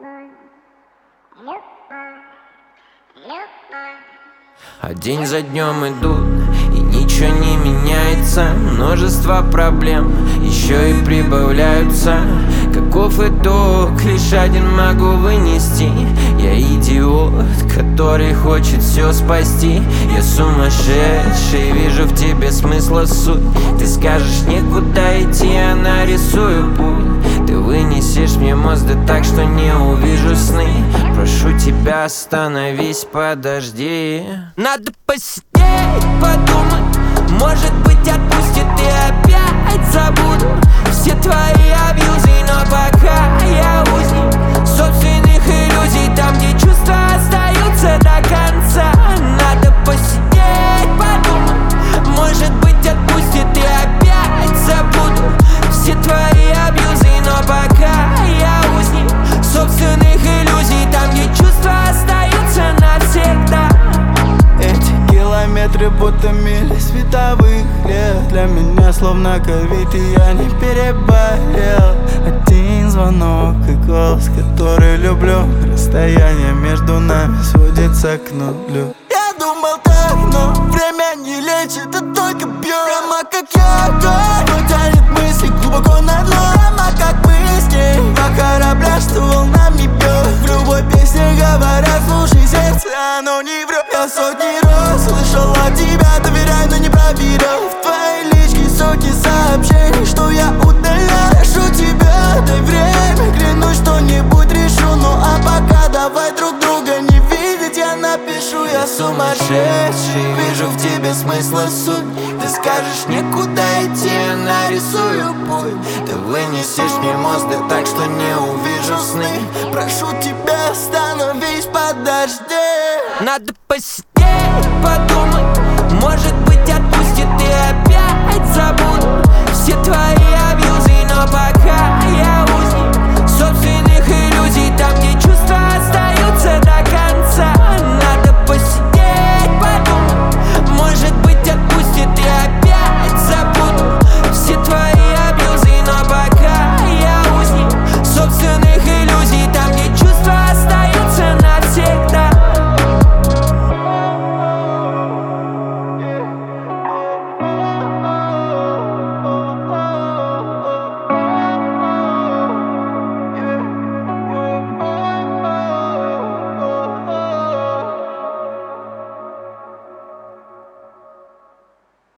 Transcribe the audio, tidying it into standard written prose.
А день за днем идут, и ничего не меняется. Множество проблем еще и прибавляются. Каков итог, лишь один могу вынести. Я идиот, который хочет все спасти. Я сумасшедший, вижу в тебе смысла суть. Ты скажешь некуда идти, я нарисую путь. Ты вынесешь мне мозг, да так, что не увижу сны. Прошу тебя, остановись, подожди. Надо посидеть, подумать. Может быть, отпустит и опять забуду все твои абьюзы, но пока я узник собственных иллюзий. Там, где чувства остаются до конца. Надо посидеть, подумать. Может быть, отпустит и опять забуду все твои абьюзы, но пока я узник собственных иллюзий. Там, где чувства остаются навсегда. Эти километры будто мили световых лет. Для меня словно ковид, и я не переболел. Один звонок и голос, который люблю. Расстояние между нами сводится к нулю. Я думал так, но время не лечит, это только бьет. Прямо как я огонь, тянет мысли глубоко на дно. Прямо как мы с ней, два корабля, что волнами бьет. В любой песне говорят, слушай сердце, оно не врет. Я сотни раз слышал от тебя, доверяй, но не проверял. В твоей личке сотни сообщений, что я удаляю. Прошу тебя, дай время, клянусь, что-нибудь решу. Ну а пока давай друг друга не видеть, я напишу. Я сумасшедший, вижу в тебе смысла суть. Ты скажешь некуда идти, я нарисую путь. Ты вынесешь мне мозг, да так, что не увижу сны. Прошу тебя, остановись, подожди. Надо посидеть, подумать. Может быть, отпустит и опять забуду все твои